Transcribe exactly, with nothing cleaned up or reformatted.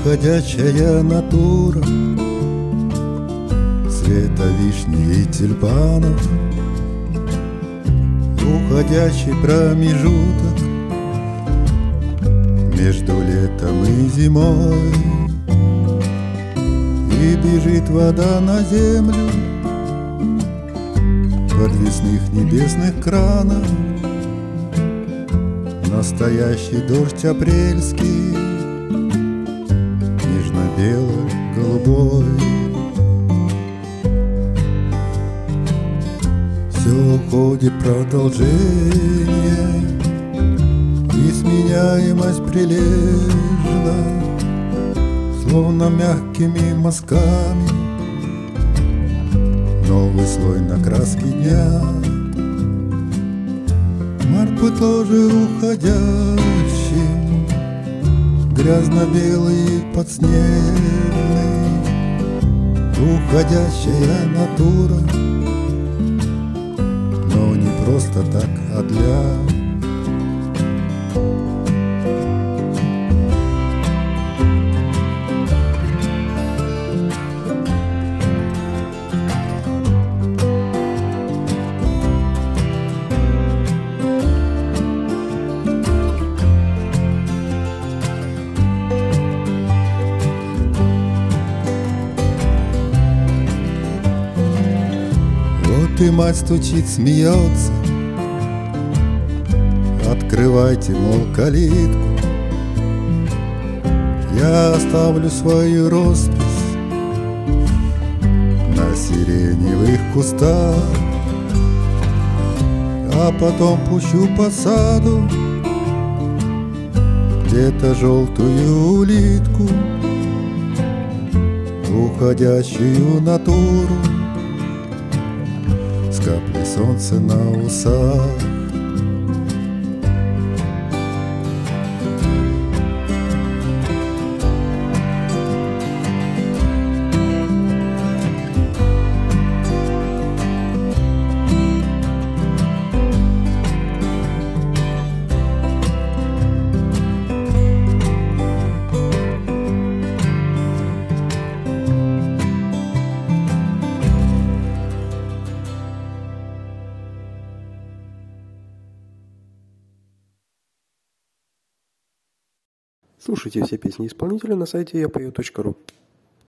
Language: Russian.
уходящая натура цвета вишни и тюльпанов, уходящий промежуток между летом и зимой. И бежит вода на землю подвесных небесных кранов. Настоящий дождь апрельский, нежно-бело-голубой. Все уходит продолжение, и сменяемость прилежна, словно мягкими мазками новый слой на краске дня. Морской тоже уходящий, грязно-белый подснежный, уходящая натура, но не просто так, а для... И мать стучит, смеется. Открывайте, мол, калитку. Я оставлю свою роспись на сиреневых кустах, а потом пущу по саду где-то желтую улитку, уходящую натуру, капли солнца на усах. Слушайте все песни исполнителя на сайте я пою точка ру.